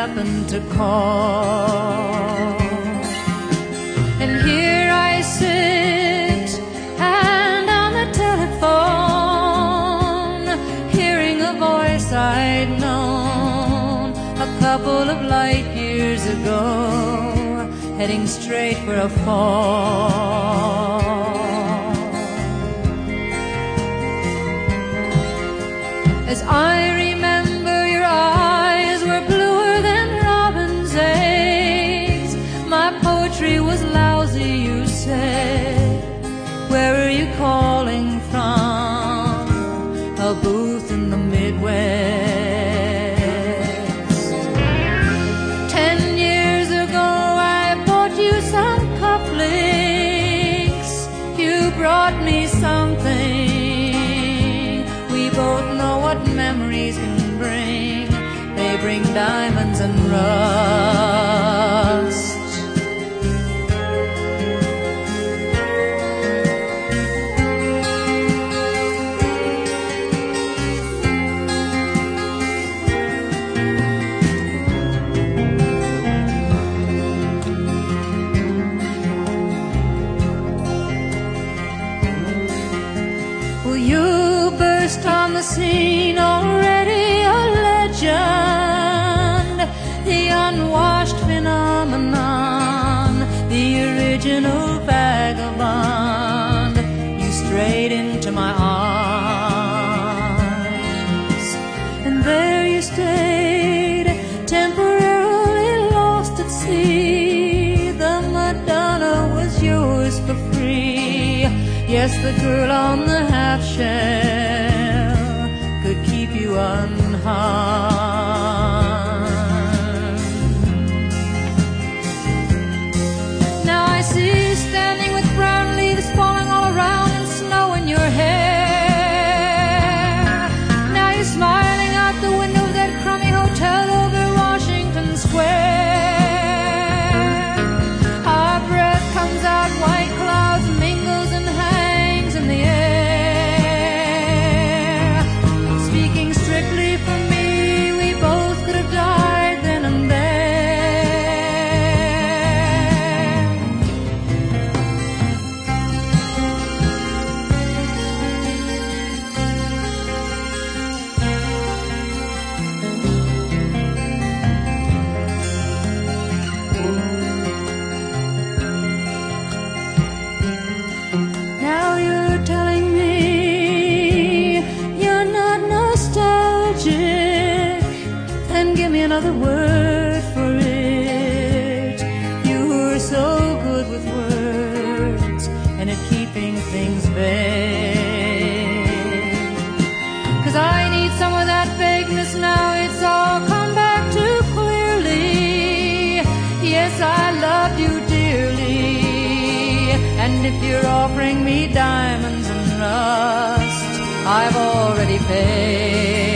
happened to call. And here I sit, and on the telephone, hearing a voice I'd known a couple of light years ago, heading straight for a fall. As I remember, your eyes were bluer than robin's eggs. My poetry was lousy, you said. Where are you calling from? A booth in the Midwest. 10 years ago I bought you some cufflinks. You brought me something. We both know what memories can bring. They bring diamonds and rust. Well, you burst on the scene, already a legend, the unwashed phenomenon, the original vagabond. You strayed into my arms, and there you stayed, temporarily lost at sea. The Madonna was yours for free. Yes, the girl on the half shell could keep you unharmed. Now I see you standing with brown leaves falling all around and snow in your hair. Now you're smiling out the window of that crummy hotel over Washington Square. Our breath comes out, white clouds mingles and hangs in the air. Speaking strictly for me, we both could have died then and there. Now you're telling me you're not nostalgic, then give me another word for it. You were so good with words and at keeping things vague. 'Cause I need some of that vagueness now, it's all come back too clearly. Yes, I loved you dearly, and if you're offering me diamonds and rust, I've already paid.